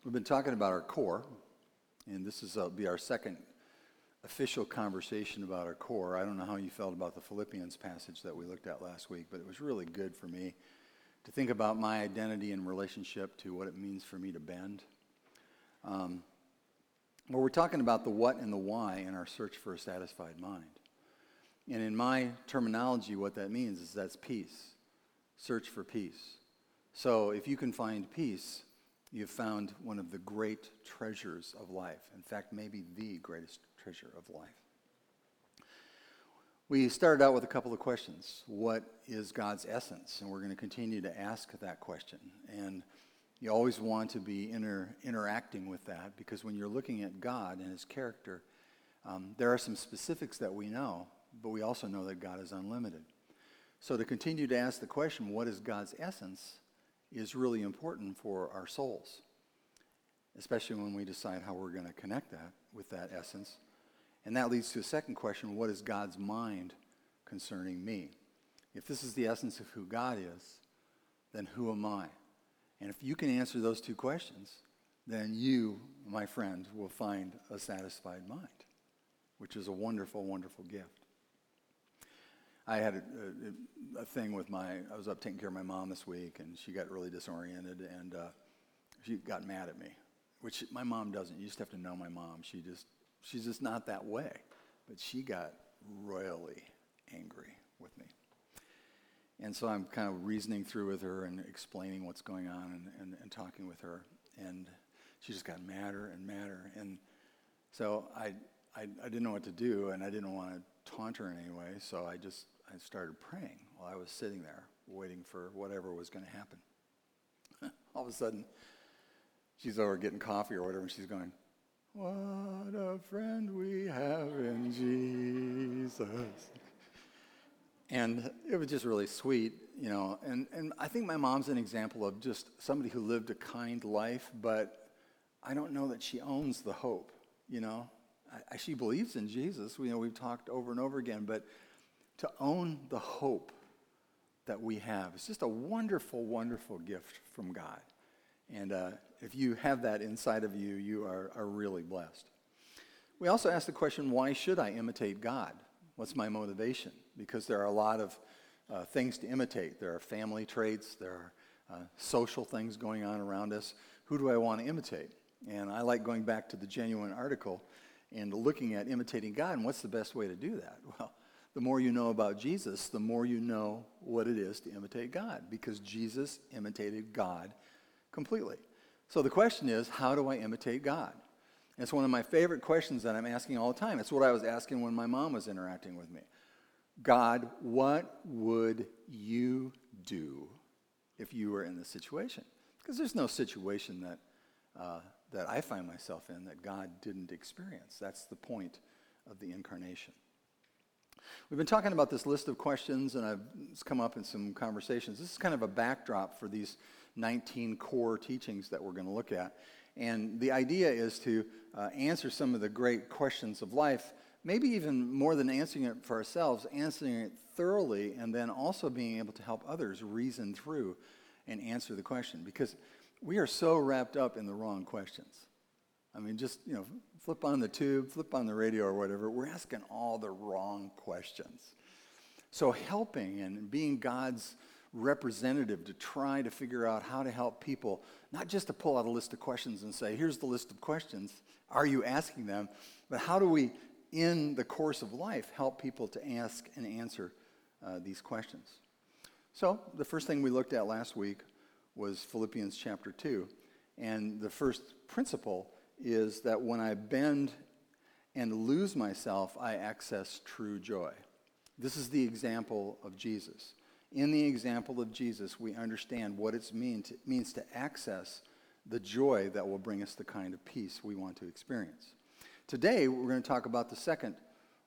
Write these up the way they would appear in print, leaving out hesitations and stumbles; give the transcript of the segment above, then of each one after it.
We've been talking about our core, and this is be our second official conversation about our core. I don't know how you felt about the Philippians passage that we looked at last week, but it was really good for me to think about my identity in relationship to what it means for me to bend. Well, we're talking about the what and the why in our search for a satisfied mind. And in my terminology, what that means is that's peace. Search for peace. So if you can find peace, you've found one of the great treasures of life. In fact, maybe the greatest treasure of life. We started out with a couple of questions. What is God's essence? And we're going to continue to ask that question. And you always want to be interacting with that, because when you're looking at God and his character, there are some specifics that we know, but we also know that God is unlimited. So to continue to ask the question, what is God's essence, is really important for our souls, especially when we decide how we're going to connect that with that essence. And that leads to a second question: what is God's mind concerning me? If this is the essence of who God is, then who am I? And if you can answer those two questions, then you, my friend, will find a satisfied mind, which is a wonderful, wonderful gift. I had a thing with I was up taking care of my mom this week, and she got really disoriented, and she got mad at me, which my mom doesn't. You just have to know my mom. She's just not that way. But she got royally angry with me. And so I'm kind of reasoning through with her and explaining what's going on and talking with her. And she just got madder and madder. And so I didn't know what to do, and I didn't want to taunt her in any way, so I started praying while I was sitting there waiting for whatever was going to happen. All of a sudden, she's over getting coffee or whatever, and she's going, "What a friend we have in Jesus." And it was just really sweet, you know. And I think my mom's an example of just somebody who lived a kind life, but I don't know that she owns the hope, you know. She believes in Jesus. We've talked over and over again, but to own the hope that we have is just a wonderful, wonderful gift from God. And if you have that inside of you, you are really blessed. We also asked the question, why should I imitate God? What's my motivation? Because there are a lot of things to imitate. There are family traits. There are social things going on around us. Who do I want to imitate? And I like going back to the Genuine article and looking at imitating God, and what's the best way to do that? Well, the more you know about Jesus, the more you know what it is to imitate God, because Jesus imitated God completely. So the question is, how do I imitate God? And it's one of my favorite questions that I'm asking all the time. It's what I was asking when my mom was interacting with me. God, what would you do if you were in this situation? Because there's no situation that I find myself in that God didn't experience. That's the point of the incarnation. We've been talking about this list of questions, and it's come up in some conversations. This is kind of a backdrop for these 19 core teachings that we're going to look at. And the idea is to answer some of the great questions of life, maybe even more than answering it for ourselves, answering it thoroughly, and then also being able to help others reason through and answer the question. Because we are so wrapped up in the wrong questions. I mean, just, flip on the tube, flip on the radio or whatever. We're asking all the wrong questions. So helping and being God's representative to try to figure out how to help people, not just to pull out a list of questions and say, here's the list of questions, are you asking them? But how do we, in the course of life, help people to ask and answer these questions? So the first thing we looked at last week was Philippians chapter 2. And the first principle is that when I bend and lose myself, I access true joy. This is the example of Jesus. In the example of Jesus, we understand what it means to access the joy that will bring us the kind of peace we want to experience. Today, we're going to talk about the second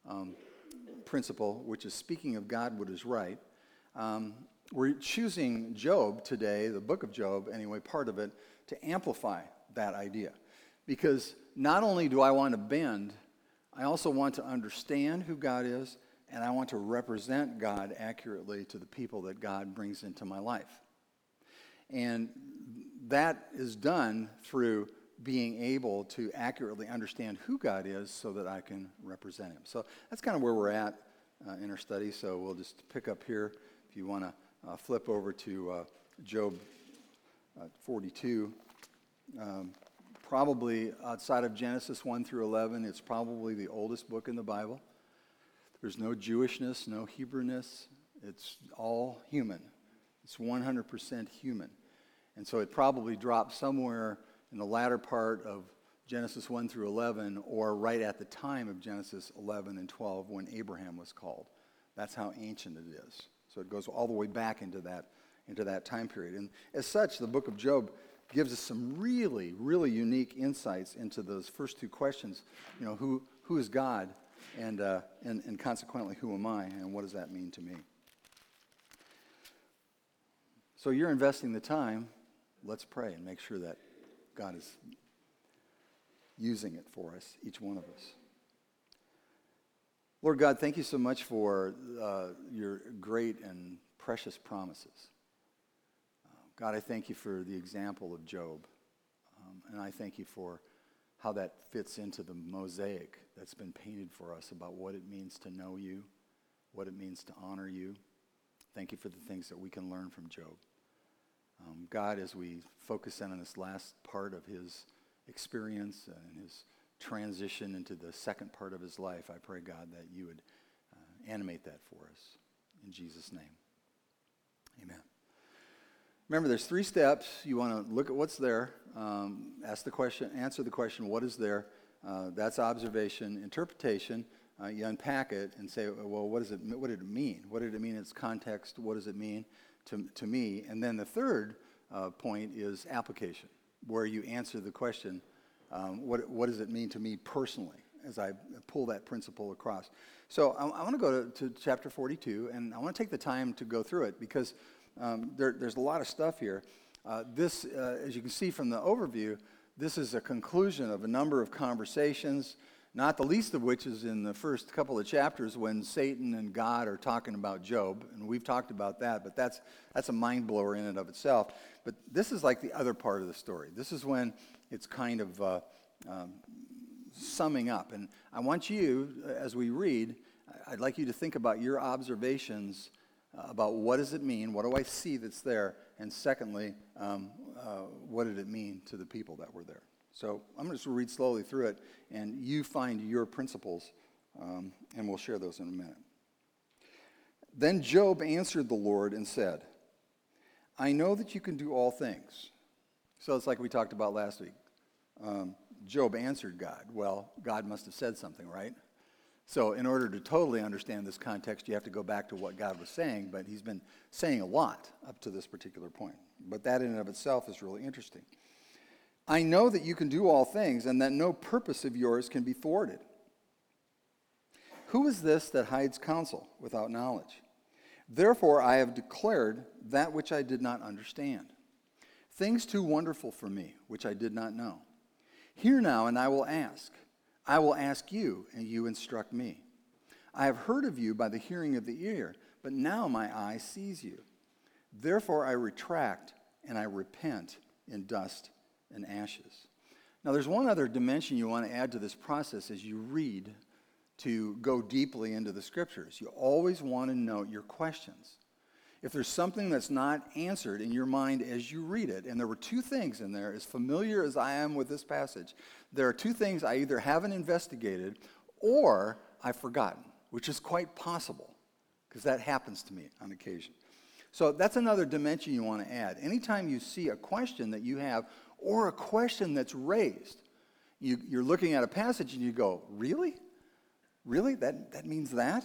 principle, which is speaking of God what is right. We're choosing Job today, the book of Job, anyway, part of it, to amplify that idea. Because not only do I want to bend, I also want to understand who God is, and I want to represent God accurately to the people that God brings into my life. And that is done through being able to accurately understand who God is so that I can represent him. So that's kind of where we're at in our study. So we'll just pick up here. If you want to flip over to Job 42, probably outside of Genesis 1 through 11, it's probably the oldest book in the Bible. There's no Jewishness, no Hebrewness. It's all human. It's 100% human. And so it probably dropped somewhere in the latter part of Genesis 1 through 11, or right at the time of Genesis 11 and 12 when Abraham was called. That's how ancient it is. So it goes all the way back into that time period. And as such, the book of Job gives us some really, really unique insights into those first two questions. You know, who is God? And consequently, who am I? And what does that mean to me? So you're investing the time. Let's pray and make sure that God is using it for us, each one of us. Lord God, thank you so much for your great and precious promises. God, I thank you for the example of Job. And I thank you for how that fits into the mosaic that's been painted for us about what it means to know you, what it means to honor you. Thank you for the things that we can learn from Job. God, as we focus in on this last part of his experience and his transition into the second part of his life, I pray, God, that you would animate that for us. In Jesus' name, amen. Remember, there's 3 steps. You want to look at what's there, ask the question, answer the question, what is there? That's observation. Interpretation, you unpack it and say, well, what did it mean? What did it mean in its context? What does it mean to me? And then the third point is application, where you answer the question, what does it mean to me personally, as I pull that principle across. So I want to go to chapter 42, and I want to take the time to go through it, because there's a lot of stuff here. This, as you can see from the overview, this is a conclusion of a number of conversations, not the least of which is in the first couple of chapters when Satan and God are talking about Job, and we've talked about that, but that's a mind blower in and of itself. But this is like the other part of the story. This is when it's kind of summing up, and I want you, as we read, I'd like you to think about your observations about what does it mean, what do I see that's there, and secondly, what did it mean to the people that were there. So I'm going to just read slowly through it, and you find your principles, and we'll share those in a minute. Then Job answered the Lord and said, I know that you can do all things. So it's like we talked about last week. Job answered God. Well, God must have said something, right? So in order to totally understand this context, you have to go back to what God was saying, but he's been saying a lot up to this particular point. But that in and of itself is really interesting. I know that you can do all things, and that no purpose of yours can be thwarted. Who is this that hides counsel without knowledge? Therefore I have declared that which I did not understand, things too wonderful for me, which I did not know. Hear now, and I will ask. I will ask you, and you instruct me. I have heard of you by the hearing of the ear, but now my eye sees you. Therefore I retract, and I repent in dust and ashes. Now there's one other dimension you want to add to this process as you read to go deeply into the scriptures. You always want to note your questions. If there's something that's not answered in your mind as you read it, and there were 2 things in there, as familiar as I am with this passage, there are 2 things I either haven't investigated or I've forgotten, which is quite possible, because that happens to me on occasion. So that's another dimension you want to add. Anytime you see a question that you have, or a question that's raised, you're looking at a passage and you go, really? Really? That means that?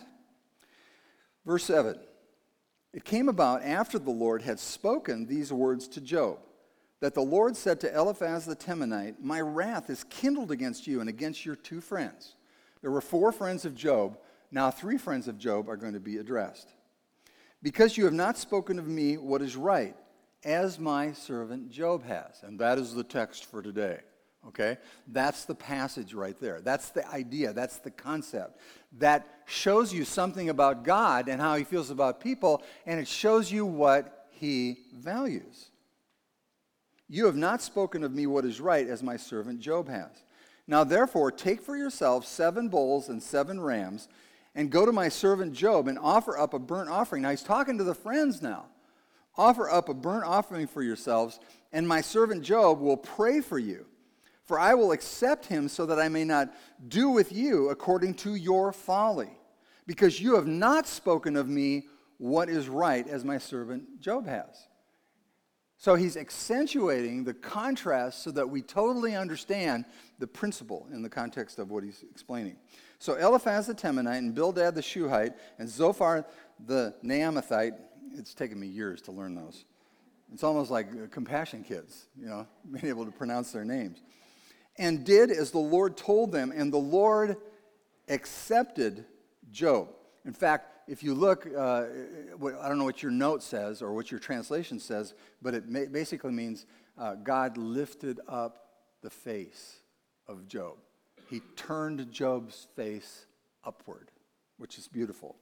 Verse 7. It came about after the Lord had spoken these words to Job, that the Lord said to Eliphaz the Temanite, my wrath is kindled against you and against your 2 friends. There were 4 friends of Job. Now 3 friends of Job are going to be addressed. Because you have not spoken of me what is right, as my servant Job has. And that is the text for today. Okay? That's the passage right there. That's the idea. That's the concept. That shows you something about God and how he feels about people, and it shows you what he values. You have not spoken of me what is right, as my servant Job has. Now therefore, take for yourselves 7 bulls and 7 rams, and go to my servant Job and offer up a burnt offering. Now he's talking to the friends now. Offer up a burnt offering for yourselves, and my servant Job will pray for you. For I will accept him so that I may not do with you according to your folly, because you have not spoken of me what is right, as my servant Job has. So he's accentuating the contrast so that we totally understand the principle in the context of what he's explaining. So Eliphaz the Temanite and Bildad the Shuhite and Zophar the Naamathite, it's taken me years to learn those. It's almost like compassion kids, being able to pronounce their names. And did as the Lord told them, and the Lord accepted Job. In fact, if you look, I don't know what your note says or what your translation says, but it basically means God lifted up the face of Job. He turned Job's face upward, which is beautiful.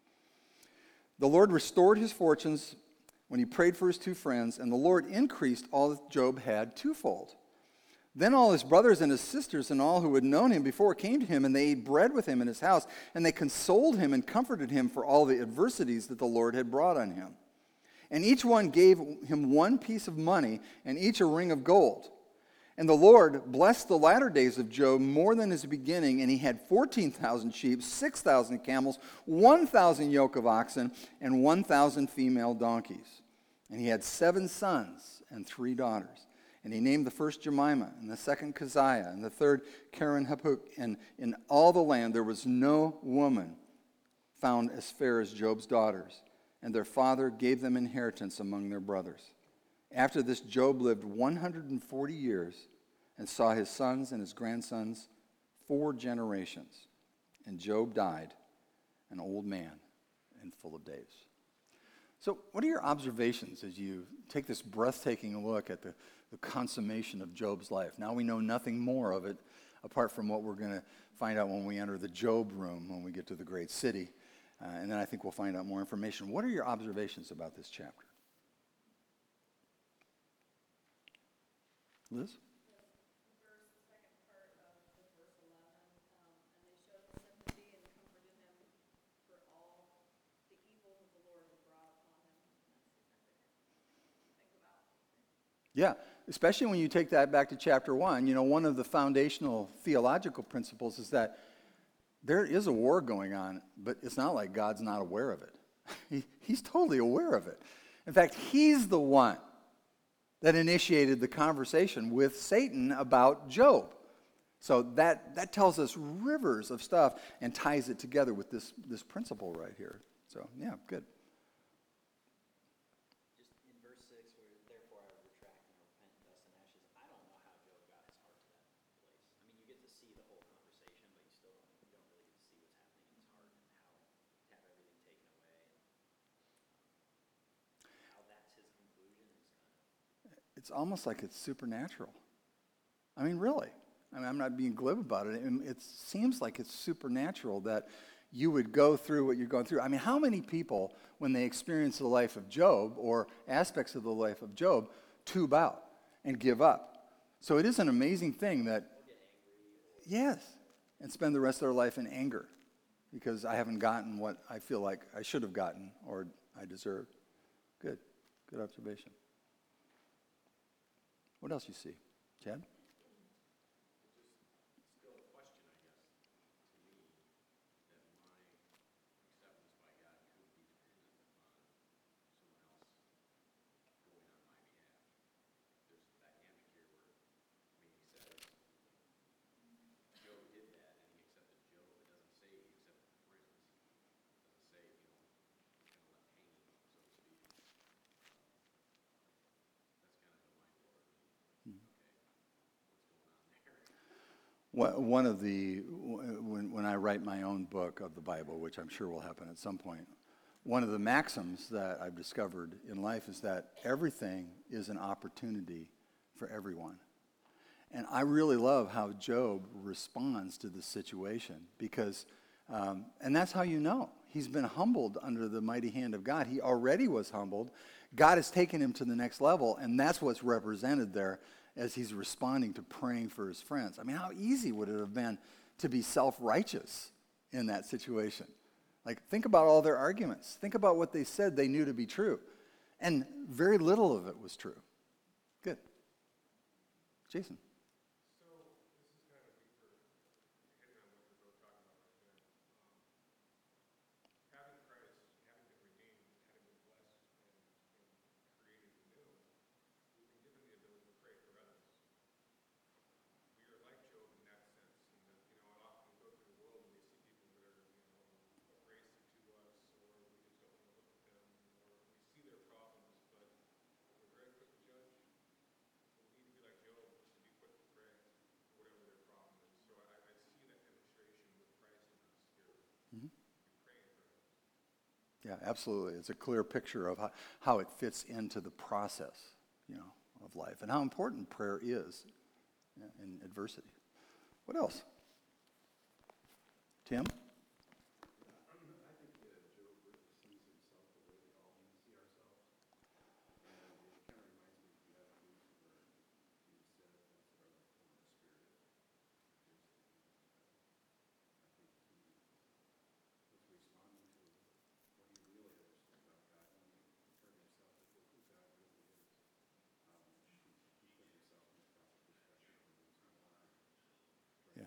The Lord restored his fortunes when he prayed for his 2 friends, and the Lord increased all that Job had twofold. Then all his brothers and his sisters and all who had known him before came to him, and they ate bread with him in his house, and they consoled him and comforted him for all the adversities that the Lord had brought on him. And each one gave him 1 piece of money, and each a ring of gold. And the Lord blessed the latter days of Job more than his beginning, and he had 14,000 sheep, 6,000 camels, 1,000 yoke of oxen, and 1,000 female donkeys. And he had 7 sons and 3 daughters. And he named the first Jemimah, and the second Keziah, and the third Keren-Happuch. And in all the land there was no woman found as fair as Job's daughters. And their father gave them inheritance among their brothers. After this, Job lived 140 years and saw his sons and his grandsons 4 generations. And Job died, an old man and full of days. So what are your observations as you take this breathtaking look at the consummation of Job's life? Now we know nothing more of it apart from what we're going to find out when we enter the Job room, when we get to the great city. And then I think we'll find out more information. What are your observations about this chapter? Liz? Yeah, especially when you take that back to chapter 1. One of the foundational theological principles is that there is a war going on, but it's not like God's not aware of it. He's totally aware of it. In fact, he's the one that initiated the conversation with Satan about Job. So that tells us rivers of stuff and ties it together with this principle right here. So, yeah, good. It's almost like it's supernatural. I mean, really. I'm not being glib about it. It seems like it's supernatural that you would go through what you're going through. I mean, how many people, when they experience the life of Job or aspects of the life of Job, tube out and give up? So it is an amazing thing that, yes, and spend the rest of their life in anger because I haven't gotten what I feel like I should have gotten or I deserved. Good observation. What else you see? Chad? One of when I write my own book of the Bible, which I'm sure will happen at some point, one of the maxims that I've discovered in life is that everything is an opportunity for everyone. And I really love how Job responds to this situation because, and that's how you know. He's been humbled under the mighty hand of God. He already was humbled. God has taken him to the next level, and that's what's represented there as he's responding to praying for his friends. I mean, how easy would it have been to be self-righteous in that situation? Like, think about all their arguments. Think about what they said they knew to be true. And very little of it was true. Good. Jason. Yeah, absolutely. It's a clear picture of how it fits into the process, of life and how important prayer is in adversity. What else? Tim? Yeah.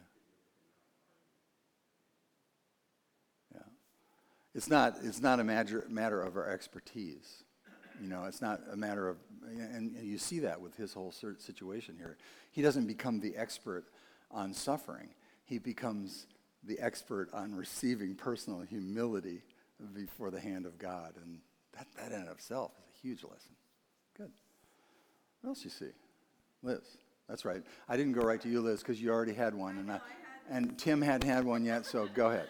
Yeah. It's not a matter of our expertise. It's not a matter of, and you see that with his whole situation here. He doesn't become the expert on suffering. He becomes the expert on receiving personal humility before the hand of God. And that in itself is a huge lesson. Good. What else you see? Liz. That's right. I didn't go right to you, Liz, because you already had one. And Tim hadn't had one yet, so go ahead.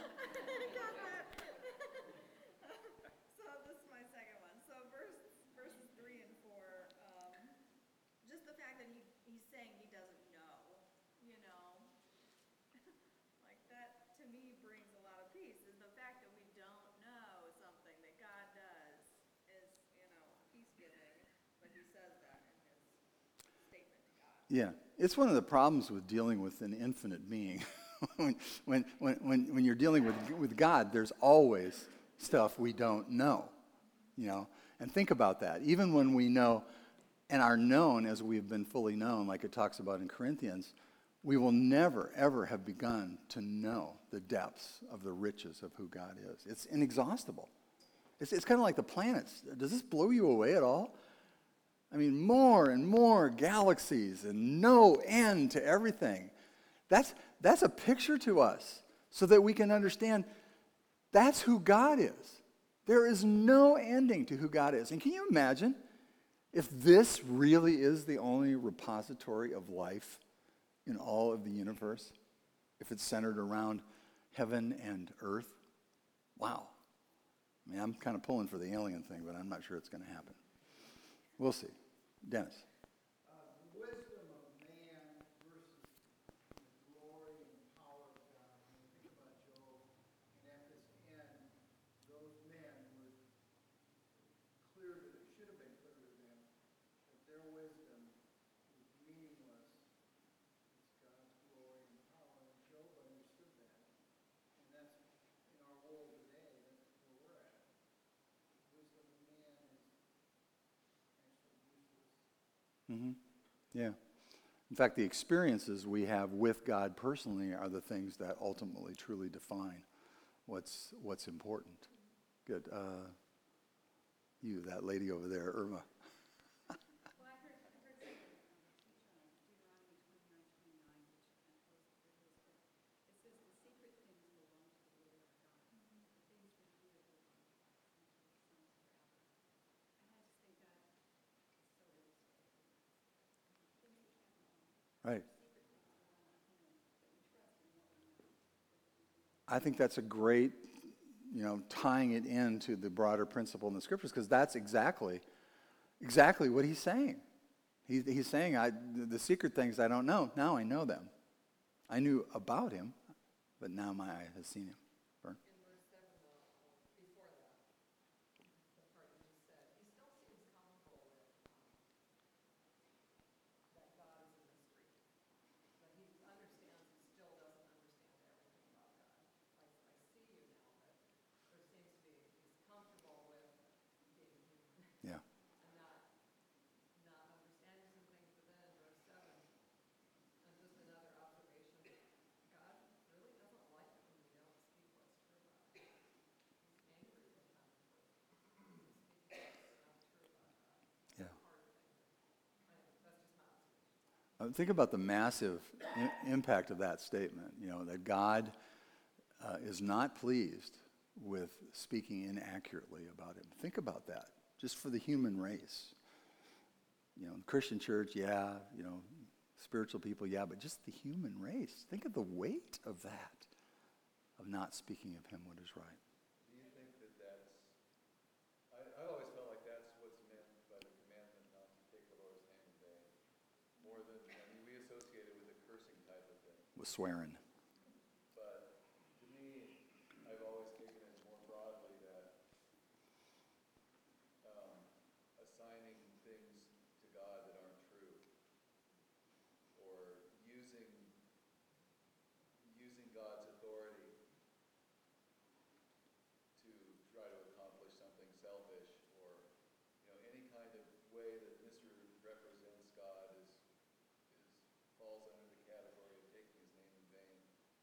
Yeah, it's one of the problems with dealing with an infinite being. when you're dealing with God, there's always stuff we don't know, And think about that. Even when we know and are known as we've been fully known, like it talks about in Corinthians, we will never, ever have begun to know the depths of the riches of who God is. It's inexhaustible. It's kind of like the planets. Does this blow you away at all? I mean, more and more galaxies and no end to everything. That's a picture to us so that we can understand that's who God is. There is no ending to who God is. And can you imagine if this really is the only repository of life in all of the universe? If it's centered around heaven and earth? Wow. I mean, I'm kind of pulling for the alien thing, but I'm not sure it's going to happen. We'll see. Dennis. The wisdom of man versus the glory and power of God. When you think about Job, and at this end, those men were clear to, it should have been clear to them that their wisdom was meaningless. It's God's glory and power. And Job understood that. And that's in our world today, that's where we're at. The wisdom of man is actually useless. Mm-hmm. Yeah. In fact, the experiences we have with God personally are the things that ultimately truly define what's important. Good. You, that lady over there, Irma. Well, I heard something teach on Deuteronomy 29:29, which close to this, but it says the secret things belong to the Lord our God. The things revealed belong to us and to our sons forever. And I just think that is so illustrative. Things we can't know. Right. Secret things belong to Him that we trust in what we know. I think that's a great, tying it into the broader principle in the scriptures, because that's exactly what he's saying. He's saying, the secret things I don't know, now I know them. I knew about him, but now my eye has seen him. Vern? In verse 7, before that, the part you just said, he still seems Think about the massive impact of that statement, that God is not pleased with speaking inaccurately about him. Think about that, just for the human race. The Christian church, yeah, spiritual people, yeah, but just the human race. Think of the weight of that, of not speaking of him what is right. Do you think that that's, I've always felt like that's what's meant by the commandment not to take the Lord's name in vain, more than, we associate it with a cursing type of thing. With swearing. But to me, I've always taken it more broadly that assigning things to God that aren't true, or using God's authority to try to accomplish something selfish, or any kind of way that misrepresents God falls under the category of taking his name in vain.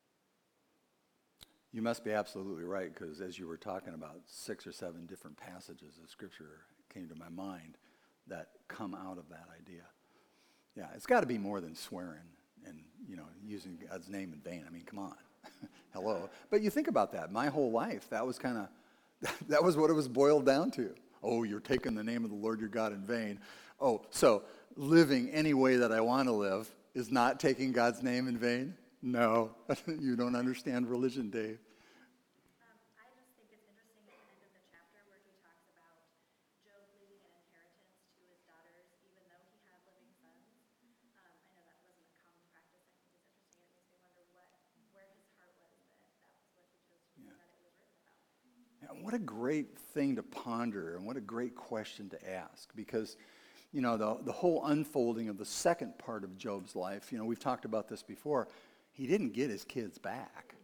You must be absolutely right, because as you were talking about, 6 or 7 different passages of Scripture came to my mind that come out of that idea. Yeah, it's got to be more than swearing and, using God's name in vain. I mean, come on. Hello. But you think about that. My whole life, that was what it was boiled down to. Oh, you're taking the name of the Lord your God in vain. Oh, so living any way that I want to live is not taking God's name in vain? No. You don't understand religion, Dave. I just think it's interesting at the end of the chapter where he talks about Job leaving an inheritance to his daughters, even though he had living sons. I know that wasn't a common practice. I think it's interesting. It makes me wonder where his heart was that was what he chose to do, that it was written about. And what a great thing to ponder, and what a great question to ask, because the whole unfolding of the second part of Job's life, we've talked about this before, he didn't get his kids back.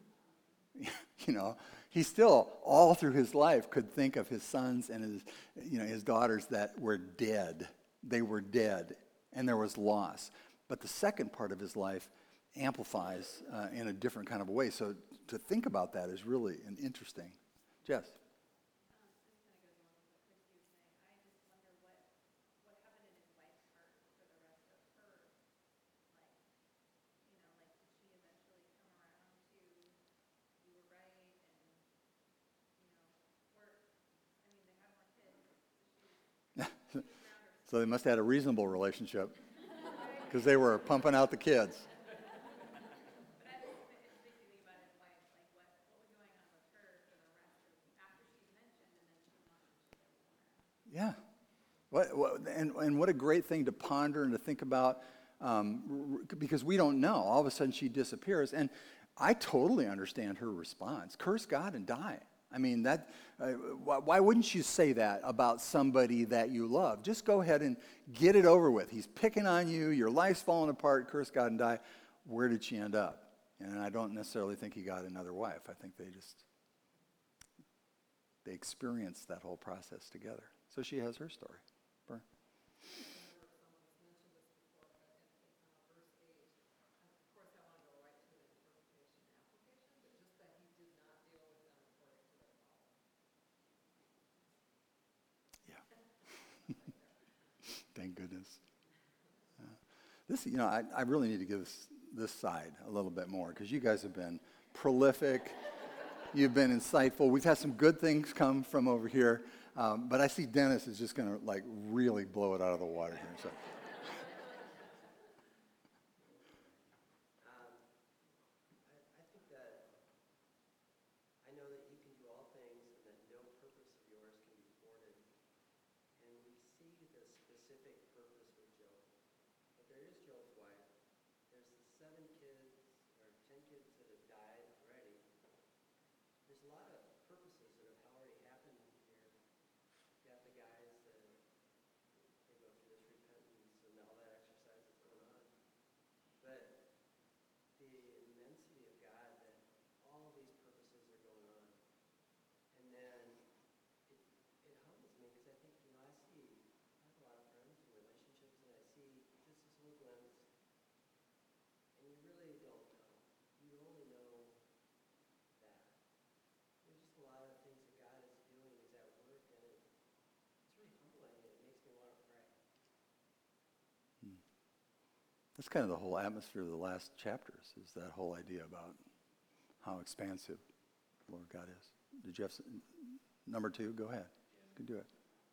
He still, all through his life, could think of his sons and his daughters that were dead. They were dead, and there was loss. But the second part of his life amplifies in a different kind of way. So to think about that is really an interesting. Jess? This kind of goes along with what Christy was saying. I just wonder what happened in his wife's heart for the rest of her life. Did she eventually come around to you were right, and they had more kids. So she was around her. So they must have had a reasonable relationship, because they were pumping out the kids. But it's making me about his wife, what was going on with her for the rest of after she's mentioned, and then she wanted to live somewhere. Yeah. And what a great thing to ponder and to think about, because we don't know. All of a sudden she disappears. And I totally understand her response. Curse God and die. I mean, why wouldn't you say that about somebody that you love? Just go ahead and get it over with. He's picking on you. Your life's falling apart. Curse God and die. Where did she end up? And I don't necessarily think he got another wife. I think they experienced that whole process together. So she has her story. Bern? Thank goodness. This, I really need to give this side a little bit more, because you guys have been prolific. You've been insightful. We've had some good things come from over here, but I see Dennis is just going to really blow it out of the water here. So. I think that I know that you can do all things and that no purpose of yours can be thwarted. And we see the specific purpose with Job. But there is Job's wife. There's the 7 kids or 10 kids that have died already. There's a lot of purposes that have already happened here. You got the guys that they go through this repentance and all that exercise is going on. But the immensity of God, that all of these purposes are going on. And then it humbles me, because I think, I have a lot of friends and relationships, and I see just this little glimpse, and you really don't know. You only know that. There's That's kind of the whole atmosphere of the last chapters, is that whole idea about how expansive the Lord God is. Did you have number 2? Go ahead. You can do it.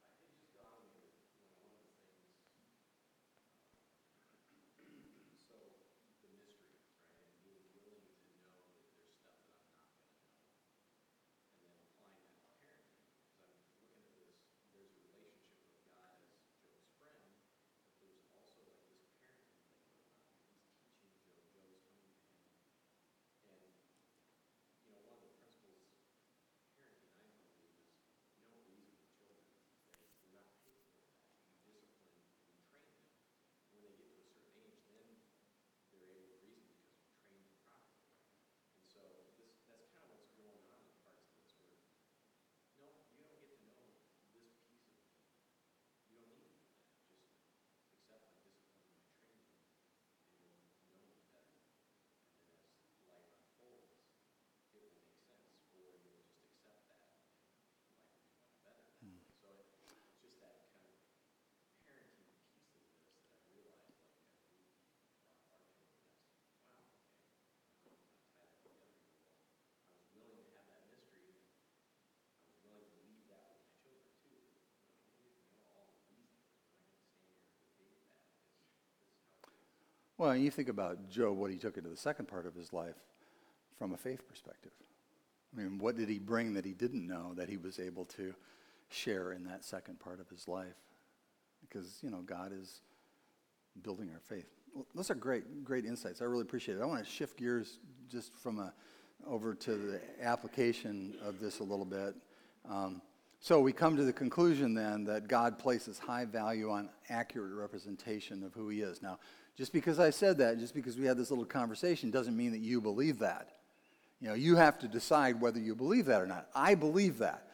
Well, you think about Job, what he took into the second part of his life from a faith perspective. I mean, what did he bring that he didn't know that he was able to share in that second part of his life? Because, God is building our faith. Well, those are great insights. I really appreciate it. I want to shift gears just over to the application of this a little bit. So we come to the conclusion then that God places high value on accurate representation of who he is. Now, just because I said that, just because we had this little conversation, doesn't mean that you believe that. You have to decide whether you believe that or not. I believe that.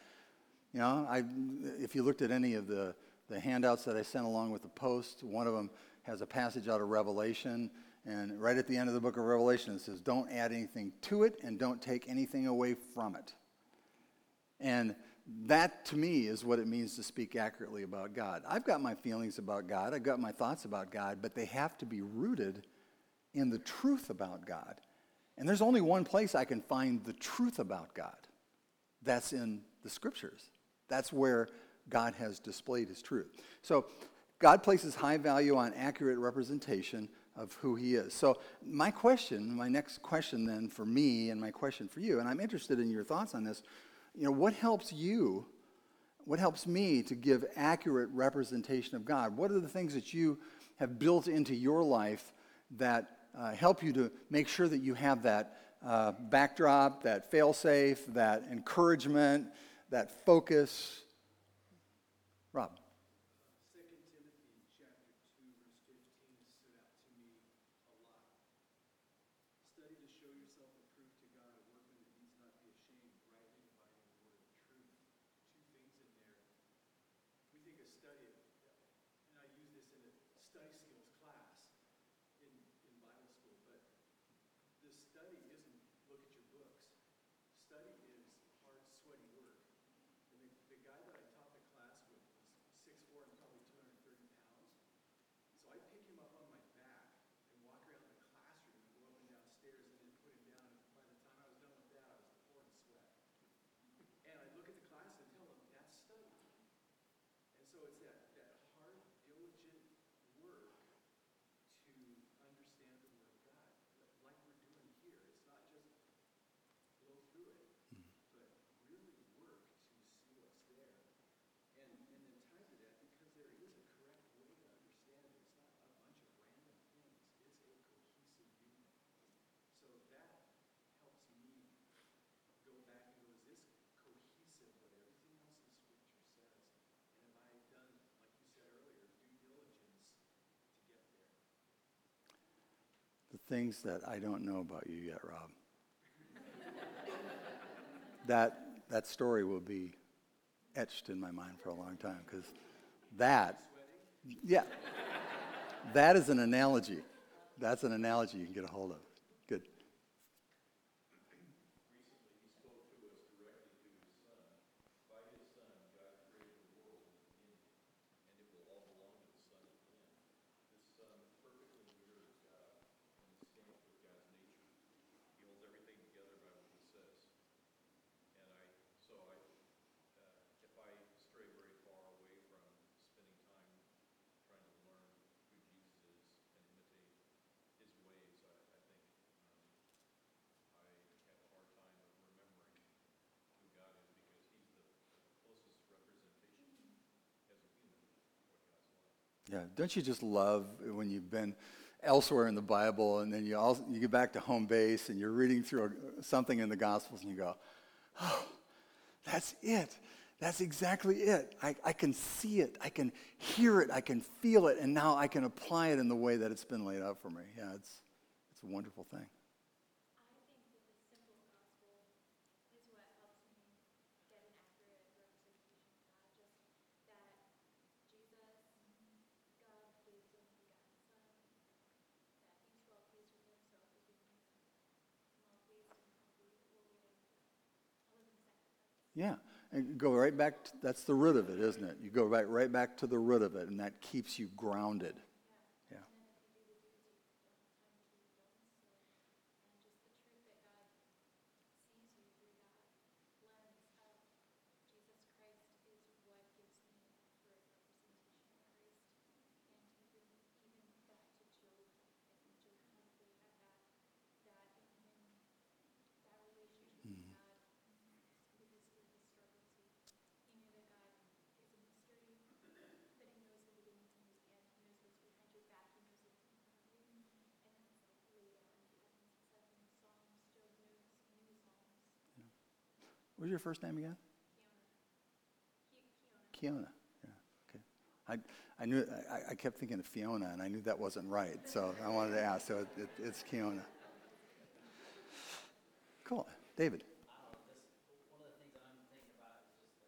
If you looked at any of the handouts that I sent along with the post, one of them has a passage out of Revelation, and right at the end of the book of Revelation it says, don't add anything to it and don't take anything away from it. And that, to me, is what it means to speak accurately about God. I've got my feelings about God. I've got my thoughts about God, but they have to be rooted in the truth about God. And there's only one place I can find the truth about God. That's in the Scriptures. That's where God has displayed his truth. So God places high value on accurate representation of who he is. So my next question then for me and my question for you, and I'm interested in your thoughts on this, what helps me to give accurate representation of God? What are the things that you have built into your life that help you to make sure that you have that backdrop, that fail-safe, that encouragement, that focus? Rob. 2 Timothy chapter 2, verse 15 stood out to me a lot. Study to show yourself approved to God, a workman that needs not be ashamed, rightly dividing the word of truth. Two things in there. We think of study, and I use this in a study skills class in Bible school, but the study isn't look at your books. Study is hard, sweaty work. And the guy that I taught the class with was 6'4" and probably 230 pounds. So I'd pick him up on my back and walk around the classroom and go up and down stairs and then put him down. And by the time I was done with that, I was pouring sweat. And I'd look at the class and tell them, that's study. And so it's that hard, diligent work to understand the Word of God, like we're doing here. It's not just blow through it, but really work to see what's there. And then tied to that, because there is a correct way to understand it. It's not a bunch of random things. It's a cohesive unit. So that helps me go back and go, is this cohesive what everything else in Scripture says? And have I done, like you said earlier, due diligence to get there? The things that I don't know about you yet, Rob. That story will be etched in my mind for a long time, because that is an analogy. That's an analogy you can get a hold of. Good. Recently, he spoke to us directly to his son. By his son, God created the world in him, and it will all belong to the son at the end. This son perfectly mirrors God. Yeah, don't you just love when you've been elsewhere in the Bible and then you get back to home base and you're reading through something in the Gospels and you go, oh, that's it. That's exactly it. I can see it. I can hear it. I can feel it. And now I can apply it in the way that it's been laid out for me. Yeah, it's a wonderful thing. I think that the simple gospel is what helps me get an accurate representation of God. Just that Jesus, God gave his only begotten Son, that he dwelt peace with himself as we can small peace and complete holy and a living sacrifice. Yeah, and go right back. That's the root of it, isn't it? You go right back to the root of it, and that keeps you grounded. Yeah. And then if you do the deeds, you don't have time to do the don'ts. And just the truth that God sees you through that lens of Jesus Christ is what gives me an accurate representation of Christ. And even back to Job, I think Job probably had that in him, that relationship with God, because through his struggles, he knew that God is a mystery, but he knows the beginning, he knows the end, he knows what's behind your back, he knows what's in front of you. And that's laid out in Romans 7 Psalms. Job knew the Psalms. What was your first name again? Kiona. Kiona. Yeah. Okay. I knew. I kept thinking of Fiona, and I knew that wasn't right. So I wanted to ask. So it's Kiona. Cool. David. One of the things that I'm thinking about is just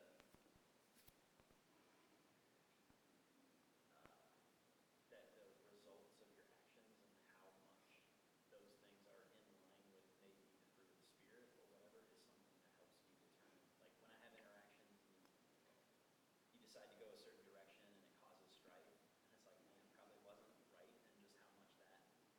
the results of your actions and how much those things are in line with maybe the fruit of the Spirit or whatever is something that helps me determine. Like when I have interactions and you decide to go a certain direction and it causes strife, and it's like, man, it probably wasn't right, and just how much that,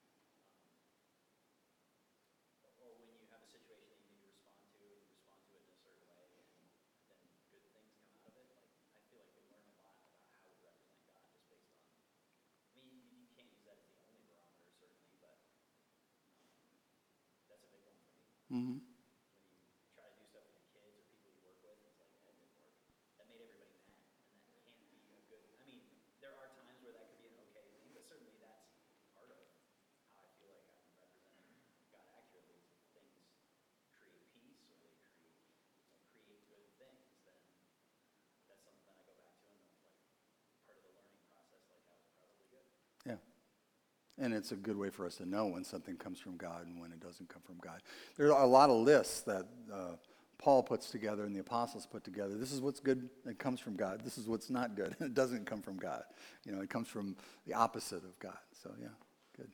or when you have a situation that you need to respond to and you respond to it in a certain way, and then good things come out of it. Like I feel like we learn a lot about how we represent God just based on. I mean, you can't use that as the only barometer, certainly, but that's a big one for me. Mm-hmm. When you try to do stuff with your kids or people you work with, it's like, that didn't work. That made everybody mad, and that can't be a good. I mean, there are times where that could be an okay thing, but certainly that's part of how I feel like I'm representing God accurately. Is if things create peace or they create good things, then that's something that I go back to, and like part of the learning process. Like that was probably good. Yeah. And it's a good way for us to know when something comes from God and when it doesn't come from God. There are a lot of lists that Paul puts together and the apostles put together. This is what's good that comes from God. This is what's not good. It doesn't come from God. You know, it comes from the opposite of God. So, yeah, good.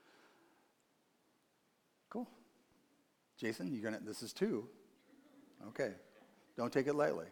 Cool. Jason, this is 2. Okay. Don't take it lightly.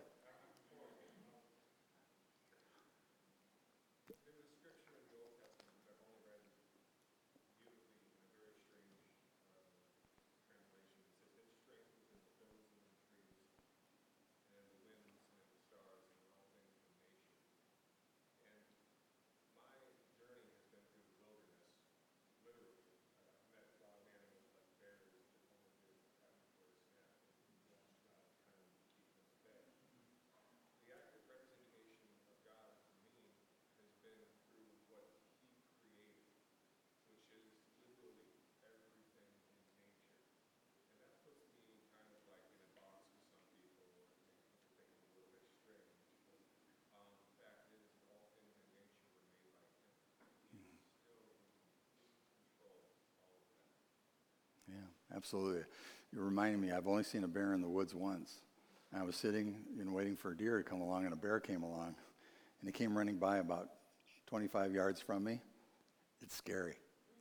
There's a scripture in the Old Testament that I've only read beautifully in a very strange translation. It says, "His strength was in the hills and in the trees, and in the winds and in the stars, and in all things in nature." And my journey has been through the wilderness, literally. I've met wild animals like bears that only live out for a snack and watch God kind of keep them at bay. The accurate representation of God for me has been through what He created, which is literally everything in nature. And that puts me kind of like in a box with some people, or makes people think I'm a little bit strange. But the fact is, all things in nature were made by Him. He's still in complete control of all of that. Yeah, absolutely. You're reminding me, I've only seen a bear in the woods once. I was sitting and waiting for a deer to come along, and a bear came along. And he came running by about 25 yards from me. It's scary.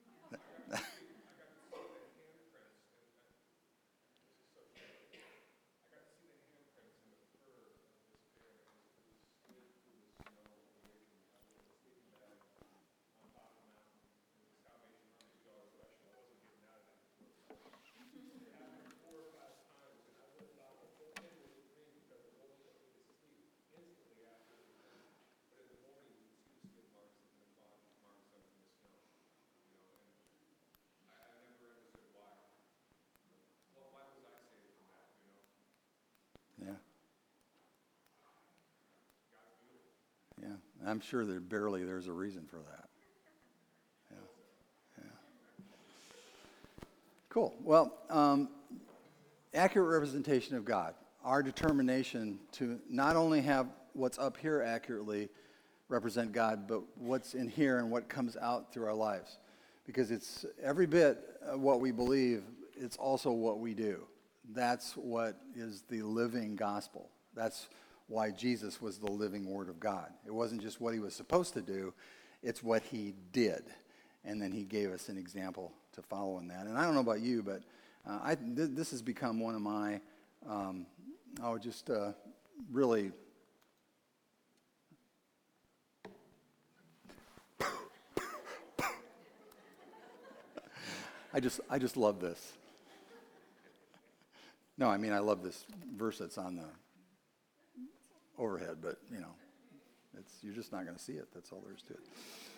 I got to see the handprints in the fur of this bear as it slid through the snow away from me. I was in a sleeping bag on top of the mountain. It was a Salvation Army dog special. I wasn't getting out of that before it was over. It happened 4 or 5 times, and I really thought, okay, maybe it was a dream because it won't put me to sleep instantly after it was done. But in the morning, you could see the skid marks and the claw marks up in the snow. You know, and And I'm sure that there's a reason for that. Yeah. Yeah. Cool. Well, accurate representation of God. Our determination to not only have what's up here accurately represent God, but what's in here and what comes out through our lives. Because it's every bit what we believe, it's also what we do. That's what is the living gospel. That's why Jesus was the living Word of God. It wasn't just what he was supposed to do, it's what he did. And then he gave us an example to follow in that. And I don't know about you, but this has become one of my, really I just love this. No, I mean, I love this verse that's on the overhead, but, you're just not going to see it. That's all there is to it.